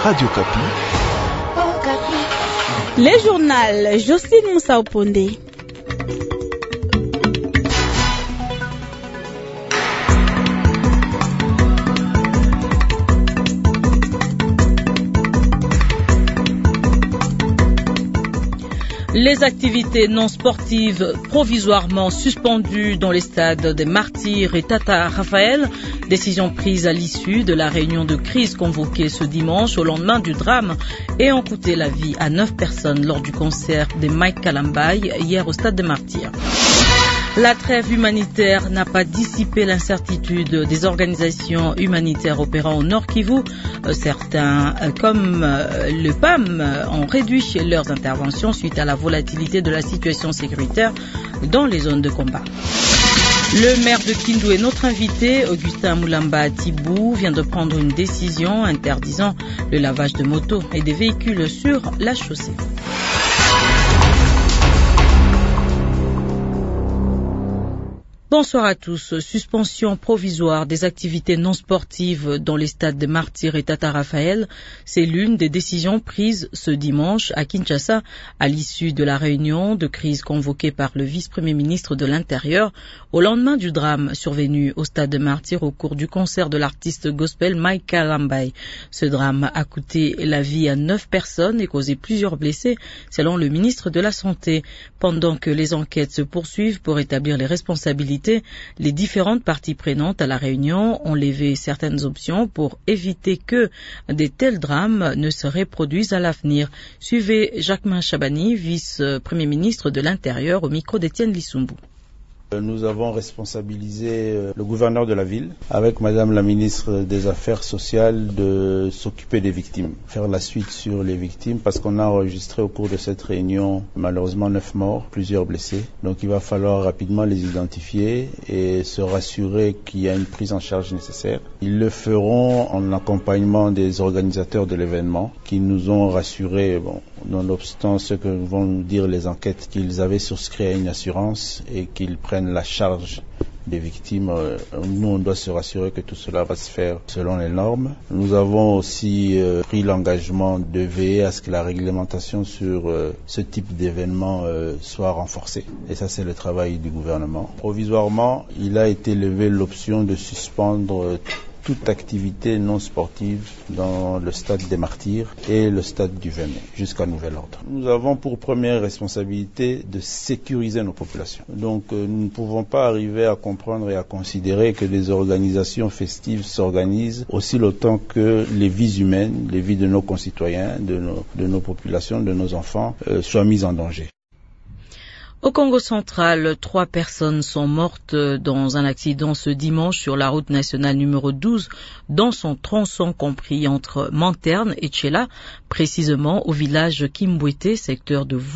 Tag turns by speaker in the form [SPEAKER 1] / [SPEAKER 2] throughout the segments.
[SPEAKER 1] Radio Kapi.
[SPEAKER 2] Les journaux, Jocelyne Moussa Oponde. Les activités non sportives provisoirement suspendues dans les stades des Martyrs et Tata Raphaël, décision prise à l'issue de la réunion de crise convoquée ce dimanche au lendemain du drame ayant coûté la vie à 9 personnes lors du concert des Mike Kalambaye hier au stade des Martyrs. La trêve humanitaire n'a pas dissipé l'incertitude des organisations humanitaires opérant au Nord Kivu. Certains, comme le PAM, ont réduit leurs interventions suite à la volatilité de la situation sécuritaire dans les zones de combat. Le maire de Kindu est notre invité. Augustin Moulamba Tibou vient de prendre une décision interdisant le lavage de motos et des véhicules sur la chaussée. Bonsoir à tous. Suspension provisoire des activités non sportives dans les stades de Martyrs et Tata Raphaël, c'est l'une des décisions prises ce dimanche à Kinshasa à l'issue de la réunion de crise convoquée par le vice-premier ministre de l'Intérieur au lendemain du drame survenu au stade de Martyrs au cours du concert de l'artiste gospel Mike Kalambaye. Ce drame a coûté la vie à 9 personnes et causé plusieurs blessés, selon le ministre de la Santé. Pendant que les enquêtes se poursuivent pour établir les responsabilités, les différentes parties prenantes à la réunion ont levé certaines options pour éviter que de tels drames ne se reproduisent à l'avenir. Suivez Jacquemin Chabani, vice-premier ministre de l'Intérieur, au micro d'Étienne Lissoumbou.
[SPEAKER 3] Nous avons responsabilisé le gouverneur de la ville avec madame la ministre des Affaires sociales de s'occuper des victimes, faire la suite sur les victimes parce qu'on a enregistré au cours de cette réunion malheureusement 9 morts, plusieurs blessés. Donc il va falloir rapidement les identifier et se rassurer qu'il y a une prise en charge nécessaire. Ils le feront en accompagnement des organisateurs de l'événement qui nous ont rassurés, nonobstant ce que vont nous dire les enquêtes, qu'ils avaient souscrit à une assurance et qu'ils prennent la charge des victimes. Nous, on doit se rassurer que tout cela va se faire selon les normes. Nous avons aussi pris l'engagement de veiller à ce que la réglementation sur ce type d'événement soit renforcée. Et ça, c'est le travail du gouvernement. Provisoirement, il a été levé l'option de suspendre toute activité non sportive dans le stade des Martyrs et le stade du 20 mai, jusqu'à nouvel ordre. Nous avons pour première responsabilité de sécuriser nos populations. Donc nous ne pouvons pas arriver à comprendre et à considérer que les organisations festives s'organisent aussi longtemps que les vies humaines, les vies de nos concitoyens, de nos populations, de nos enfants soient mises en danger.
[SPEAKER 2] Au Congo central, 3 personnes sont mortes dans un accident ce dimanche sur la route nationale numéro 12 dans son tronçon compris entre Manterne et Tchela, précisément au village Kimbwete, secteur de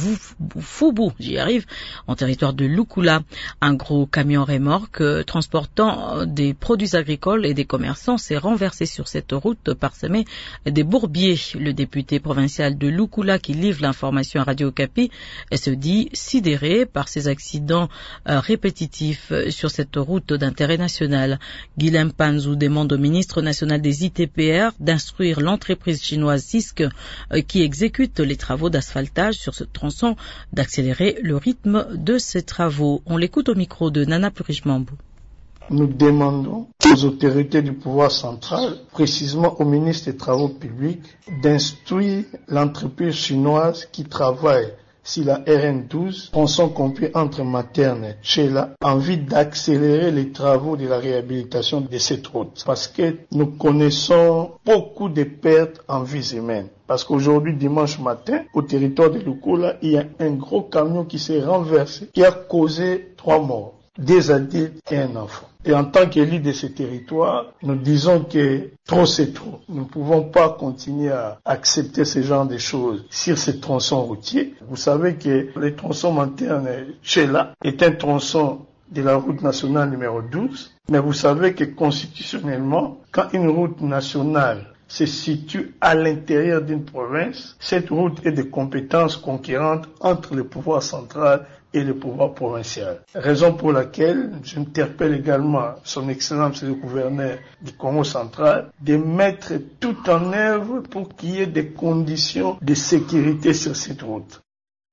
[SPEAKER 2] Fubu, en territoire de Lukula. Un gros camion remorque transportant des produits agricoles et des commerçants s'est renversé sur cette route parsemée des bourbiers. Le député provincial de Lukula qui livre l'information à Radio Kapi se dit sidéré par ces accidents répétitifs sur cette route d'intérêt national. Guilhem Panzou demande au ministre national des ITPR d'instruire l'entreprise chinoise CISC qui exécute les travaux d'asphaltage sur ce tronçon d'accélérer le rythme de ces travaux. On l'écoute au micro de Nana Purichmambou.
[SPEAKER 4] Nous demandons aux autorités du pouvoir central, précisément au ministre des Travaux publics, d'instruire l'entreprise chinoise qui travaille sur la RN12, tronçon compris entre Materne et Tchela, en vue d'accélérer les travaux de la réhabilitation de cette route. Parce que nous connaissons beaucoup de pertes en vies humaines. Parce qu'aujourd'hui, dimanche matin, au territoire de Lukula, il y a un gros camion qui s'est renversé, qui a causé 3 morts. 2 adultes et un enfant. Et en tant qu'élu de ce territoire, nous disons que trop c'est trop. Nous ne pouvons pas continuer à accepter ce genre de choses sur ces tronçons routiers. Vous savez que le tronçon Manterne-Tchela est un tronçon de la route nationale numéro 12. Mais vous savez que constitutionnellement, quand une route nationale se situe à l'intérieur d'une province, cette route est de compétences conquérantes entre le pouvoir central et le pouvoir provincial. Raison pour laquelle j'interpelle également son Excellence le gouverneur du Congo central de mettre tout en œuvre pour qu'il y ait des conditions de sécurité sur cette route.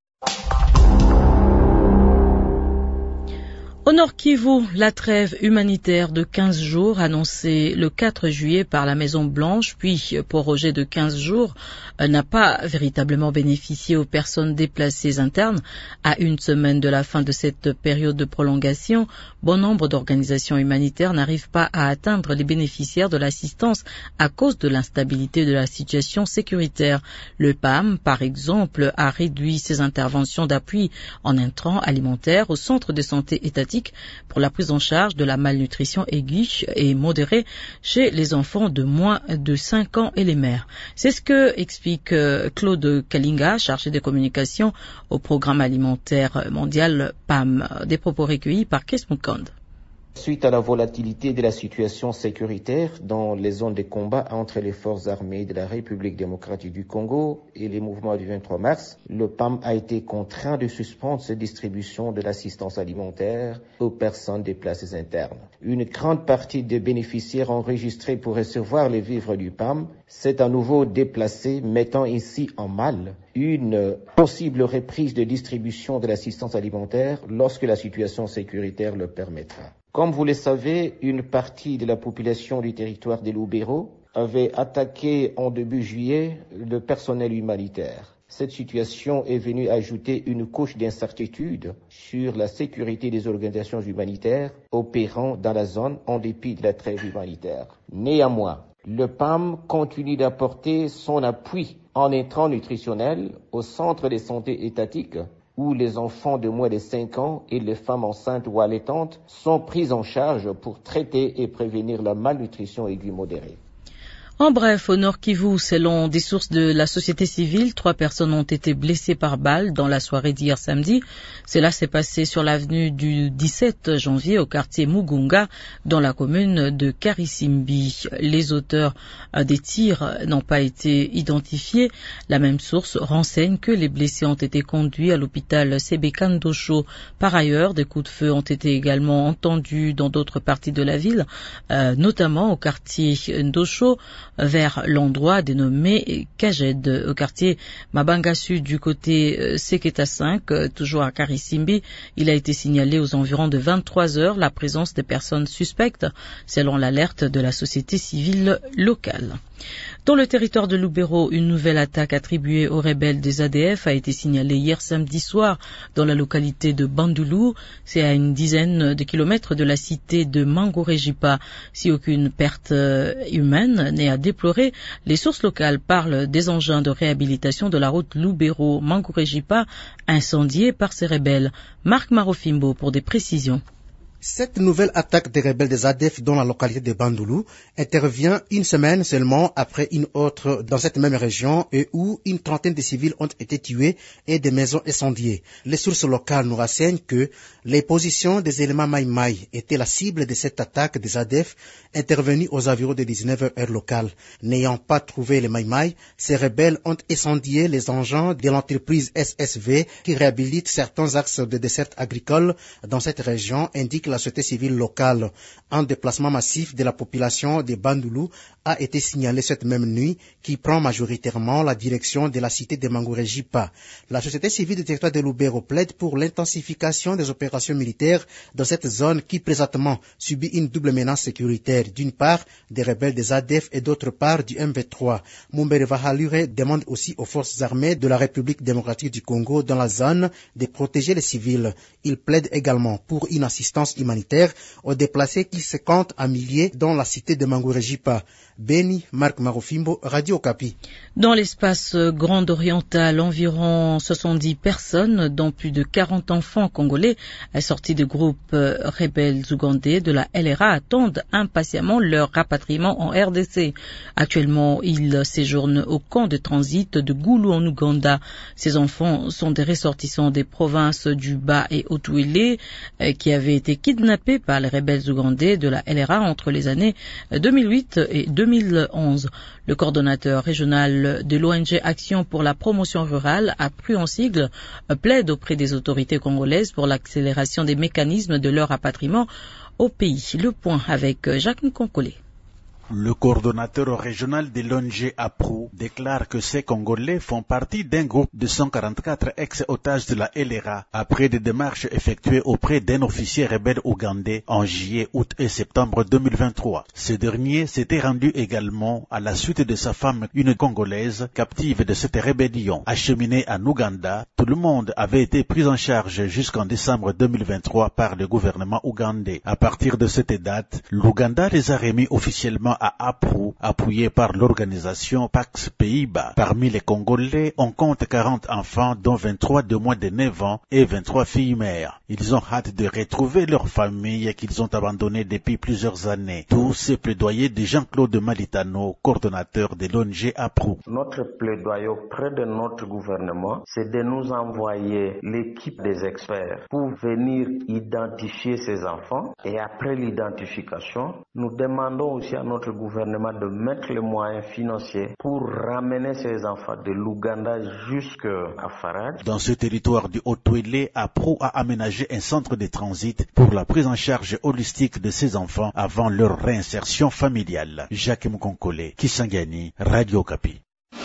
[SPEAKER 2] Au Nord Kivu, la trêve humanitaire de 15 jours annoncée le 4 juillet par la Maison Blanche, puis prorogée de 15 jours, n'a pas véritablement bénéficié aux personnes déplacées internes. À une semaine de la fin de cette période de prolongation, bon nombre d'organisations humanitaires n'arrivent pas à atteindre les bénéficiaires de l'assistance à cause de l'instabilité de la situation sécuritaire. Le PAM, par exemple, a réduit ses interventions d'appui en intrants alimentaires au centre de santé étatique pour la prise en charge de la malnutrition aiguë et modérée chez les enfants de moins de 5 ans et les mères. C'est ce que explique Claude Kalinga, chargé de communication au programme alimentaire mondial PAM. Des propos recueillis par Chris Mukand.
[SPEAKER 1] Suite à la volatilité de la situation sécuritaire dans les zones de combat entre les forces armées de la République démocratique du Congo et les mouvements du 23 mars, le PAM a été contraint de suspendre sa distribution de l'assistance alimentaire aux personnes déplacées internes. Une grande partie des bénéficiaires enregistrés pour recevoir les vivres du PAM s'est à nouveau déplacée, mettant ainsi en mal une possible reprise de distribution de l'assistance alimentaire lorsque la situation sécuritaire le permettra. Comme vous le savez, une partie de la population du territoire de Lubero avait attaqué en début juillet le personnel humanitaire. Cette situation est venue ajouter une couche d'incertitude sur la sécurité des organisations humanitaires opérant dans la zone en dépit de la trêve humanitaire. Néanmoins, le PAM continue d'apporter son appui en intrants nutritionnels au centre de santé étatique où les enfants de moins de 5 ans et les femmes enceintes ou allaitantes sont pris en charge pour traiter et prévenir la malnutrition aiguë modérée.
[SPEAKER 2] En bref, au Nord Kivu, selon des sources de la société civile, 3 personnes ont été blessées par balle dans la soirée d'hier samedi. Cela s'est passé sur l'avenue du 17 janvier au quartier Mugunga, dans la commune de Karisimbi. Les auteurs des tirs n'ont pas été identifiés. La même source renseigne que les blessés ont été conduits à l'hôpital Sebeka Ndosho. Par ailleurs, des coups de feu ont été également entendus dans d'autres parties de la ville, notamment au quartier Ndosho, vers l'endroit dénommé Kajed, au quartier Mabanga Sud du côté Seketa 5, toujours à Karisimbi. Il a été signalé aux environs de 23 heures la présence des personnes suspectes, selon l'alerte de la société civile locale. Dans le territoire de Lubero, une nouvelle attaque attribuée aux rebelles des ADF a été signalée hier samedi soir dans la localité de Bandulu. C'est à une dizaine de kilomètres de la cité de Mangorejipa. Si aucune perte humaine n'est à déplorer, les sources locales parlent des engins de réhabilitation de la route Lubero-Mangorejipa incendiés par ces rebelles. Marc Marofimbo pour des précisions.
[SPEAKER 5] Cette nouvelle attaque des rebelles des ADF dans la localité de Bandulu intervient une semaine seulement après une autre dans cette même région et où une trentaine de civils ont été tués et des maisons incendiées. Les sources locales nous renseignent que les positions des éléments Maï-Maï étaient la cible de cette attaque des ADF intervenue aux environs de 19h heure locale. N'ayant pas trouvé les Maï-Maï, ces rebelles ont incendié les engins de l'entreprise SSV qui réhabilite certains axes de dessert agricole dans cette région, indique la société civile locale. Un déplacement massif de la population de Bandulu a été signalé cette même nuit, qui prend majoritairement la direction de la cité de Mangorejipa. La société civile du territoire de Lubero plaide pour l'intensification des opérations militaires dans cette zone qui présentement subit une double menace sécuritaire, d'une part des rebelles des ADF et d'autre part du M23. Mumbere Vahalure demande aussi aux forces armées de la République démocratique du Congo dans la zone de protéger les civils. Il plaide également pour une assistance humanitaire aux déplacés qui se comptent à milliers dans la cité de Mangorejipa. Beni, Marc Marofimbo, Radio Okapi.
[SPEAKER 2] Dans l'espace grand oriental, environ 70 personnes, dont plus de 40 enfants congolais, sortis de groupes rebelles ougandais de la LRA, attendent impatiemment leur rapatriement en RDC. Actuellement, ils séjournent au camp de transit de Gulu en Ouganda. Ces enfants sont des ressortissants des provinces du Bas et Haut-Uélé qui avaient été kidnappés par les rebelles ougandais de la LRA entre les années 2008 et 2009. 2011. Le coordonnateur régional de l'ONG Action pour la promotion rurale, APRU en sigle, plaide auprès des autorités congolaises pour l'accélération des mécanismes de leur rapatriement au pays. Le point avec Jacques Nkonkole.
[SPEAKER 6] Le coordonnateur régional de l'ONG APRU déclare que ces Congolais font partie d'un groupe de 144 ex-otages de la LRA après des démarches effectuées auprès d'un officier rebelle ougandais en juillet, août et septembre 2023. Ce dernier s'était rendu également à la suite de sa femme, une Congolaise captive de cette rébellion. Acheminée en Ouganda, tout le monde avait été pris en charge jusqu'en décembre 2023 par le gouvernement ougandais. À partir de cette date, l'Ouganda les a remis officiellement à APRU, appuyé par l'organisation Pax Pays-Bas. Parmi les Congolais, on compte 40 enfants, dont 23 de moins de 9 ans et 23 filles mères. Ils ont hâte de retrouver leurs familles qu'ils ont abandonnées depuis plusieurs années. Tous ces plaidoyers de Jean-Claude Malitano, coordonnateur de l'ONG APRU.
[SPEAKER 7] Notre plaidoyer auprès de notre gouvernement, c'est de nous envoyer l'équipe des experts pour venir identifier ces enfants. Et après l'identification, nous demandons aussi à notre gouvernement de mettre les moyens financiers pour ramener ces enfants de l'Ouganda jusqu'à Farad.
[SPEAKER 6] Dans ce territoire du Haut-Touélé, APRU a aménagé un centre de transit pour la prise en charge holistique de ces enfants avant leur réinsertion familiale. Jacques Mkonkole, Kisangani, Radio Okapi.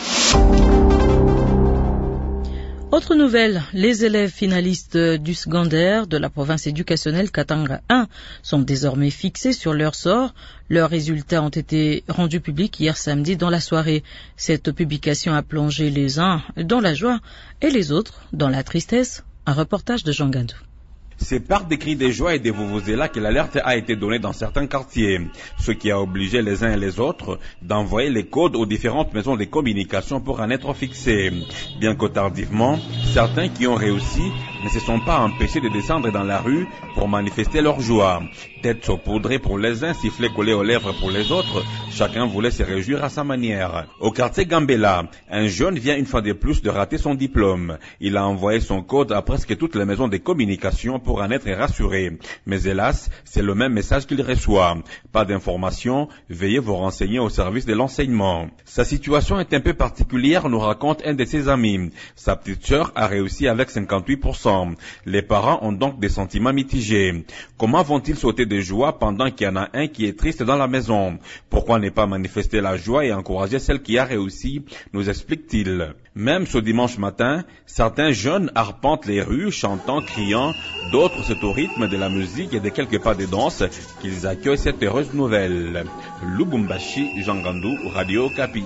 [SPEAKER 2] Autre nouvelle, les élèves finalistes du secondaire de la province éducationnelle Katanga 1 sont désormais fixés sur leur sort. Leurs résultats ont été rendus publics hier samedi dans la soirée. Cette publication a plongé les uns dans la joie et les autres dans la tristesse. Un reportage de Jean Gandou.
[SPEAKER 8] C'est par des cris de joie et de vuvuzela que l'alerte a été donnée dans certains quartiers, ce qui a obligé les uns et les autres d'envoyer les codes aux différentes maisons de communication pour en être fixés. Bien que tardivement, certains qui ont réussi ne se sont pas empêchés de descendre dans la rue pour manifester leur joie. Tête saupoudrée pour les uns, sifflet collé aux lèvres pour les autres, chacun voulait se réjouir à sa manière. Au quartier Gambela, un jeune vient une fois de plus de rater son diplôme. Il a envoyé son code à presque toutes les maisons de communication pour en être rassuré. Mais hélas, c'est le même message qu'il reçoit. Pas d'information, veuillez vous renseigner au service de l'enseignement. Sa situation est un peu particulière, nous raconte un de ses amis. Sa petite sœur a réussi avec 58%. Les parents ont donc des sentiments mitigés. Comment vont-ils sauter de joie pendant qu'il y en a un qui est triste dans la maison? Pourquoi ne pas manifester la joie et encourager celle qui a réussi, nous explique-t-il. Même ce dimanche matin, certains jeunes arpentent les rues, chantant, criant, d'autres c'est au rythme de la musique et de quelques pas de danse qu'ils accueillent cette heureuse nouvelle. Lubumbashi, Jean Gandou, Radio Okapi.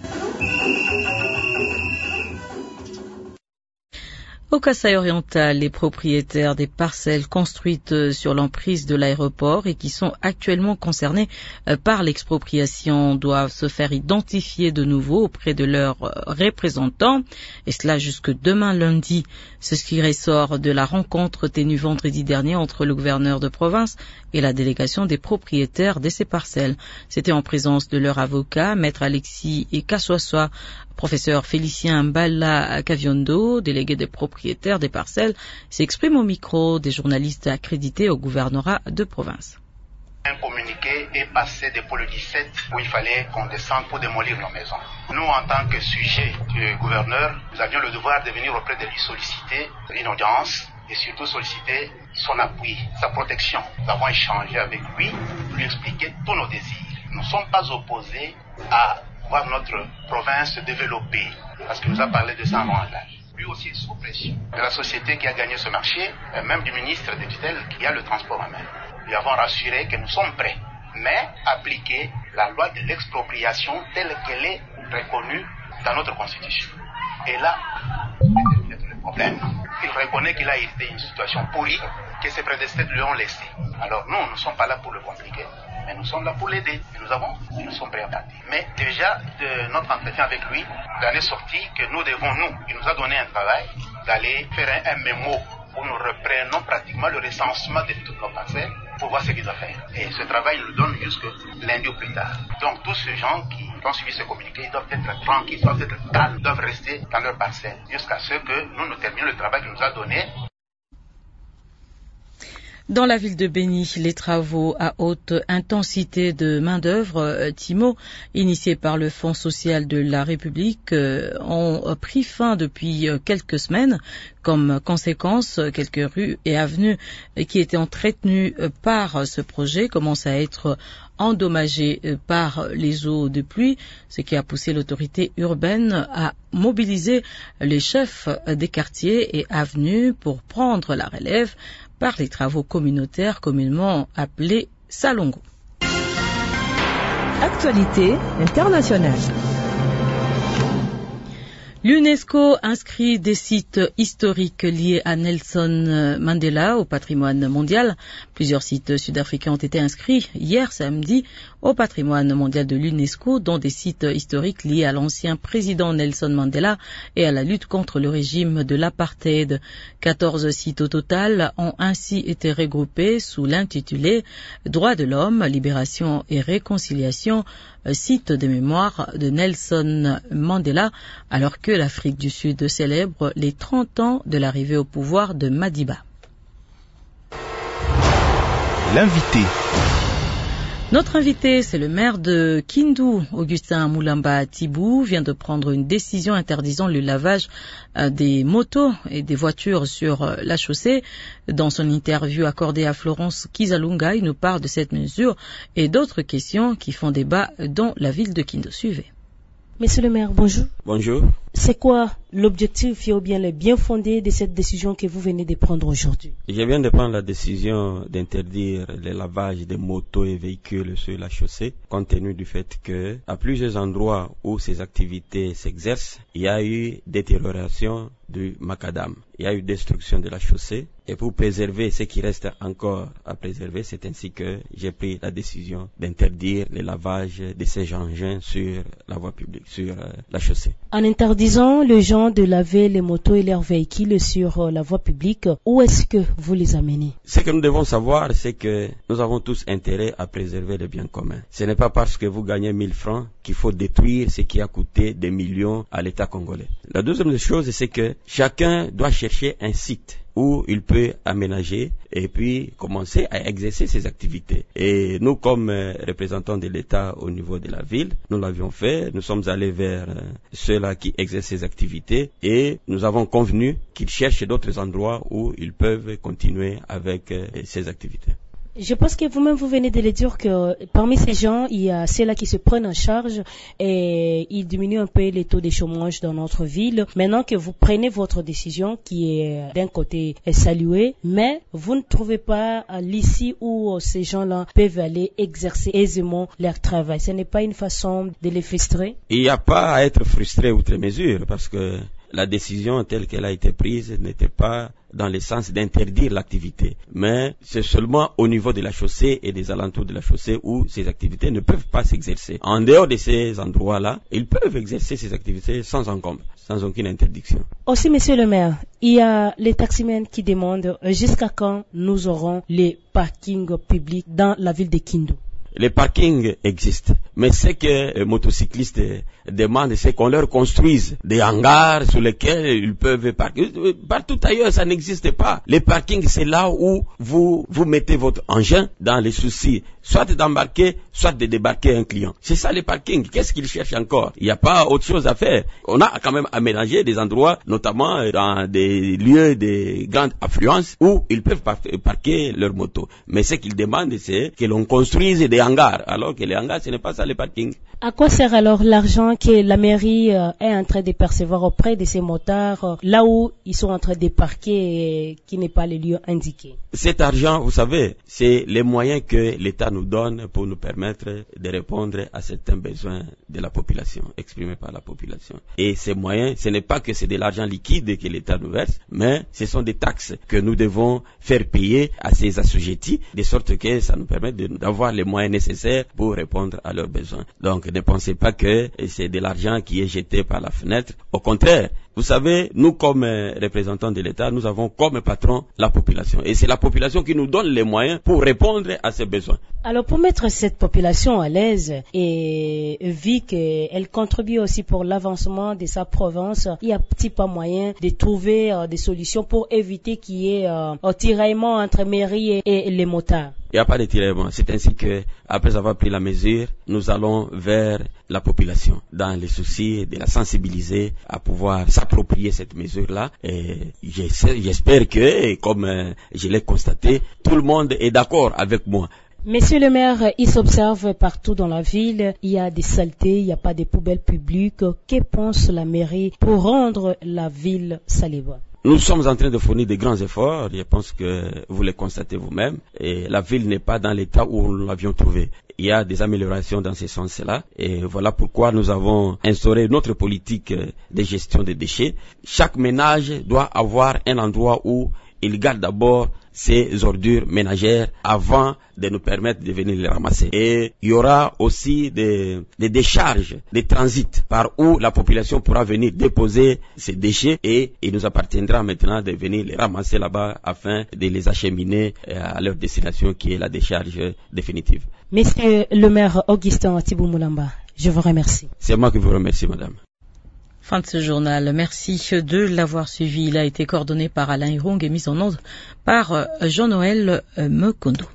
[SPEAKER 2] Au Kasaï oriental, les propriétaires des parcelles construites sur l'emprise de l'aéroport et qui sont actuellement concernés par l'expropriation doivent se faire identifier de nouveau auprès de leurs représentants, et cela jusque demain lundi. C'est ce qui ressort de la rencontre tenue vendredi dernier entre le gouverneur de province et la délégation des propriétaires de ces parcelles. C'était en présence de leur avocat, maître Alexis et Kassoassoa. Professeur Félicien Mbala Kaviondo, délégué des propriétaires des parcelles, s'exprime au micro des journalistes accrédités au gouvernorat de province.
[SPEAKER 9] Un communiqué est passé depuis le 17 où il fallait qu'on descende pour démolir nos maisons. Nous, en tant que sujet du gouverneur, nous avions le devoir de venir auprès de lui solliciter une audience et surtout solliciter son appui, sa protection. Nous avons échangé avec lui, lui expliquer tous nos désirs. Nous ne sommes pas opposés à voir notre province se développer, parce qu'il nous a parlé de ça en langage. Lui aussi est sous pression de la société qui a gagné ce marché, et même du ministre de tutelle qui a le transport en main. Lui avons rassuré que nous sommes prêts, mais appliquer la loi de l'expropriation telle qu'elle est reconnue dans notre constitution. Et là, c'est peut-être le problème. Il reconnaît qu'il a été une situation pourrie, que ses prédestinés lui ont laissé. Alors nous ne sommes pas là pour le compliquer, mais nous sommes là pour l'aider. Et nous sommes prêts à partir. Mais déjà, de notre entretien avec lui, il en est sorti que nous devons, il nous a donné un travail d'aller faire un mémo où nous reprenons pratiquement le recensement de toutes nos parcelles pour voir ce qu'il doit faire. Et ce travail nous donne jusque lundi ou plus tard. Donc tous ces gens qui ont suivi ce communiqué, ils doivent être tranquilles, ils doivent être calmes, ils doivent rester dans leur parcelle jusqu'à ce que nous terminions le travail qu'il nous a donné.
[SPEAKER 2] Dans la ville de Béni, les travaux à haute intensité de main-d'œuvre, TIMO, initiés par le Fonds social de la République, ont pris fin depuis quelques semaines. Comme conséquence, quelques rues et avenues qui étaient entretenues par ce projet commencent à être endommagées par les eaux de pluie, ce qui a poussé l'autorité urbaine à mobiliser les chefs des quartiers et avenues pour prendre la relève par les travaux communautaires communément appelés Salongo.
[SPEAKER 10] Actualité internationale.
[SPEAKER 2] L'UNESCO inscrit des sites historiques liés à Nelson Mandela au patrimoine mondial. Plusieurs sites sud-africains ont été inscrits hier samedi au patrimoine mondial de l'UNESCO, dont des sites historiques liés à l'ancien président Nelson Mandela et à la lutte contre le régime de l'apartheid. 14 sites au total ont ainsi été regroupés sous l'intitulé « Droits de l'homme, libération et réconciliation », site de mémoire de Nelson Mandela, alors que l'Afrique du Sud célèbre les 30 ans de l'arrivée au pouvoir de Madiba.
[SPEAKER 10] L'invité.
[SPEAKER 2] Notre invité, c'est le maire de Kindu, Augustin Moulamba Tibou, vient de prendre une décision interdisant le lavage des motos et des voitures sur la chaussée. Dans son interview accordée à Florence Kizalunga, il nous parle de cette mesure et d'autres questions qui font débat dans la ville de Kindu. Suivez.
[SPEAKER 11] Monsieur le maire, bonjour.
[SPEAKER 8] Bonjour.
[SPEAKER 11] C'est quoi l'objectif ou bien le bien fondé de cette décision que vous venez de prendre aujourd'hui?
[SPEAKER 8] Je viens de prendre la décision d'interdire le lavage des motos et véhicules sur la chaussée, compte tenu du fait que, à plusieurs endroits où ces activités s'exercent, il y a eu détérioration du macadam. Il y a eu destruction de la chaussée. Et pour préserver ce qui reste encore à préserver, c'est ainsi que j'ai pris la décision d'interdire le lavage de ces engins sur la voie publique, sur la chaussée.
[SPEAKER 11] En interdisant les gens de laver les motos et leurs véhicules sur la voie publique, où est-ce que vous les amenez?
[SPEAKER 8] Ce que nous devons savoir, c'est que nous avons tous intérêt à préserver le bien commun. Ce n'est pas parce que vous gagnez 1000 francs qu'il faut détruire ce qui a coûté des millions à l'État congolais. La deuxième chose, c'est que chacun doit chercher un site où il peut aménager et puis commencer à exercer ses activités. Et nous, comme représentants de l'État au niveau de la ville, nous l'avions fait. Nous sommes allés vers ceux-là qui exercent ces activités et nous avons convenu qu'ils cherchent d'autres endroits où ils peuvent continuer avec ces activités.
[SPEAKER 11] Je pense que vous-même, vous venez de le dire que parmi ces gens, il y a ceux-là qui se prennent en charge et ils diminuent un peu les taux de chômage dans notre ville. Maintenant que vous prenez votre décision, qui est d'un côté saluée, mais vous ne trouvez pas l'ici où ces gens-là peuvent aller exercer aisément leur travail. Ce n'est pas une façon de les frustrer?
[SPEAKER 8] Il n'y a pas à être frustré outre mesure parce que la décision telle qu'elle a été prise n'était pas dans le sens d'interdire l'activité, mais c'est seulement au niveau de la chaussée et des alentours de la chaussée où ces activités ne peuvent pas s'exercer. En dehors de ces endroits-là, ils peuvent exercer ces activités sans encombre, sans aucune interdiction.
[SPEAKER 11] Aussi, monsieur le maire, il y a les taximens qui demandent jusqu'à quand nous aurons les parkings publics dans la ville de Kindu.
[SPEAKER 8] Les parkings existent, mais ce que les motocyclistes demandent, c'est qu'on leur construise des hangars sur lesquels ils peuvent parquer. Partout ailleurs, ça n'existe pas. Les parkings, c'est là où vous mettez votre engin dans les soucis, soit d'embarquer, soit de débarquer un client. C'est ça les parkings. Qu'est-ce qu'ils cherchent encore? Il n'y a pas autre chose à faire. On a quand même aménagé des endroits, notamment dans des lieux de grande affluence, où ils peuvent parquer leurs motos. Mais ce qu'ils demandent, c'est que l'on construise des hangars, alors que les hangars, ce n'est pas ça les parkings.
[SPEAKER 11] À quoi sert alors l'argent que la mairie est en train de percevoir auprès de ces motards, là où ils sont en train de parquer et qui n'est pas le lieu indiqué?
[SPEAKER 8] Cet argent, vous savez, c'est les moyens que l'État nous donne pour nous permettre de répondre à certains besoins de la population, exprimés par la population. Et ces moyens, ce n'est pas que c'est de l'argent liquide que l'État nous verse, mais ce sont des taxes que nous devons faire payer à ces assujettis, de sorte que ça nous permet d'avoir les moyens nécessaires pour répondre à leurs besoins. Donc,
[SPEAKER 12] Donc ne pensez pas que c'est de l'argent qui est jeté par la fenêtre. Au contraire, vous savez, nous comme représentants de l'État, nous avons comme patron la population. Et c'est la population qui nous donne les moyens pour répondre à ses besoins.
[SPEAKER 11] Alors pour mettre cette population à l'aise et vu qu'elle contribue aussi pour l'avancement de sa province, il y a-t-il pas moyen de trouver des solutions pour éviter qu'il y ait un tiraillement entre mairie et les motards?
[SPEAKER 12] Il n'y a pas de tiraillement. C'est ainsi que, après avoir pris la mesure, nous allons vers la population dans les soucis de la sensibiliser à pouvoir s'approprier cette mesure-là. Et j'espère que, comme je l'ai constaté, tout le monde est d'accord avec moi.
[SPEAKER 11] Monsieur le maire, il s'observe partout dans la ville, il y a des saletés, il n'y a pas de poubelles publiques. Que pense la mairie pour rendre la ville salive?
[SPEAKER 12] Nous sommes en train de fournir de grands efforts, je pense que vous les constatez vous-même, et la ville n'est pas dans l'état où nous l'avions trouvé. Il y a des améliorations dans ce sens-là, et voilà pourquoi nous avons instauré notre politique de gestion des déchets. Chaque ménage doit avoir un endroit où il garde d'abord ces ordures ménagères avant de nous permettre de venir les ramasser. Et il y aura aussi des décharges, des transits par où la population pourra venir déposer ces déchets et il nous appartiendra maintenant de venir les ramasser là-bas afin de les acheminer à leur destination qui est la décharge définitive.
[SPEAKER 11] Monsieur le maire Augustin Thibou Moulamba, je vous remercie.
[SPEAKER 12] C'est moi qui vous remercie, madame.
[SPEAKER 2] Fin de ce journal. Merci de l'avoir suivi. Il a été coordonné par Alain Hirong et mis en onde par Jean-Noël Mekondo.